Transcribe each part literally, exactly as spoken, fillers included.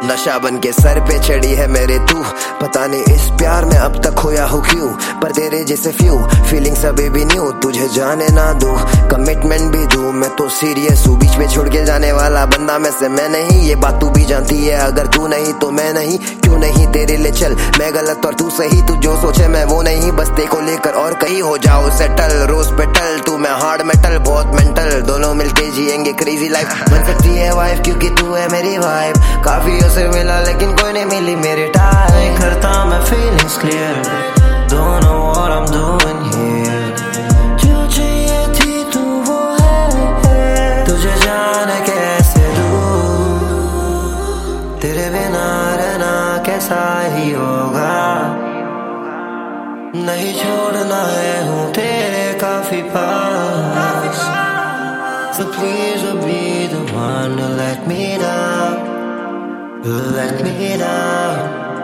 नशा बन के सर पे चढ़ी है मेरे तू, पता नहीं इस प्यार में अब तक खोया हूँ क्यों। पर तेरे जैसे फ्यू फीलिंग्स अभी भी न्यू, तुझे जाने ना दूं कमिटमेंट भी दूं। मैं तो सीरियस हूँ, बीच में छोड़ के जाने वाला बंदा में से मैं नहीं। ये बात तू भी जानती है, अगर तू नहीं तो मैं नहीं। क्यों नहीं तेरे लिए चल मैं गलत और तू सही, तू जो सोचे मैं वो नहीं। बस ते को लेकर और कहीं हो जाओ सेटल, रोज पेटल तू मैं हार्ड मेटल, बहुत मेंटल। दोनों मिलके जिएंगे क्रेजी लाइफ, बन सकती है वाइफ क्योंकि तू है मेरी वाइफ। काफी से मिला लेकिन कोई नहीं मिली मेरे टाइप। करता मैं feelings clear, don't know what I'm doing here। जो चाहिए थी तू वो है, तुझे जाने कैसे दूँ। तेरे बिना रहना कैसा ही होगा, नहीं छोड़ना है हूँ तेरे काफी पास। So please don't be the one to let me down, let me down।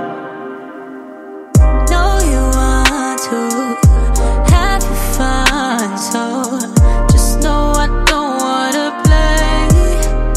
Know you want to have your fun, so just know I don't wanna play।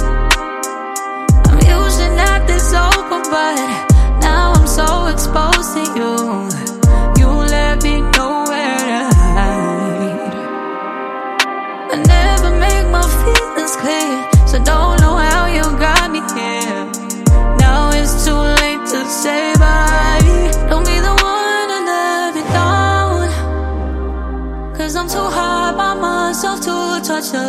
I'm usually not this open, but now I'm so exposed to you। You let me know where to hide। I never make my feelings clear, so don't know how you got me here। It's too late to say bye, don't be the one to let me down। Cause I'm too high by myself to touch the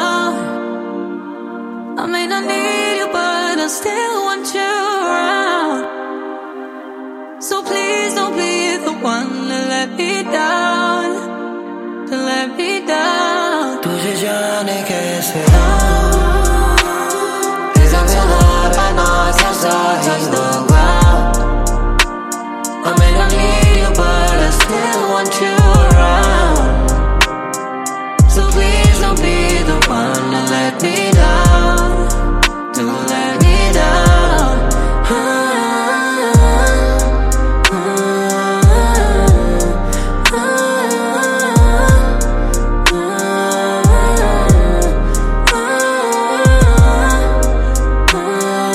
ground। I may not need you but I still want you around। So please don't be the one to let me down, to let me down। तुझे जाने कैसे दूँ, Cause I'm too high by myself to touch the ground। I may not need you but I still want you around। So please don't be the one to let me down, to let me down।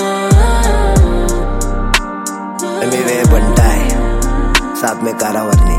Emiway बनता है साथ में कारावरनी।